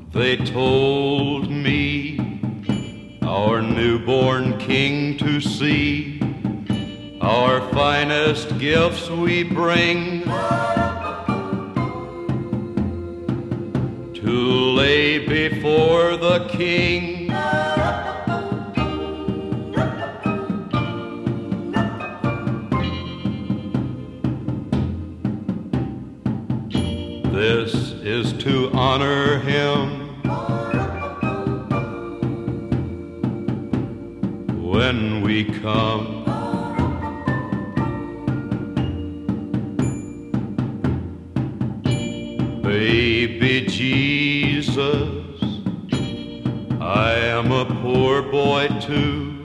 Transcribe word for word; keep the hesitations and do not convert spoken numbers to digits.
They told me our newborn king to see, our finest gifts we bring to lay before the king. This is to honor him when we come. Baby Jesus, I am a poor boy too.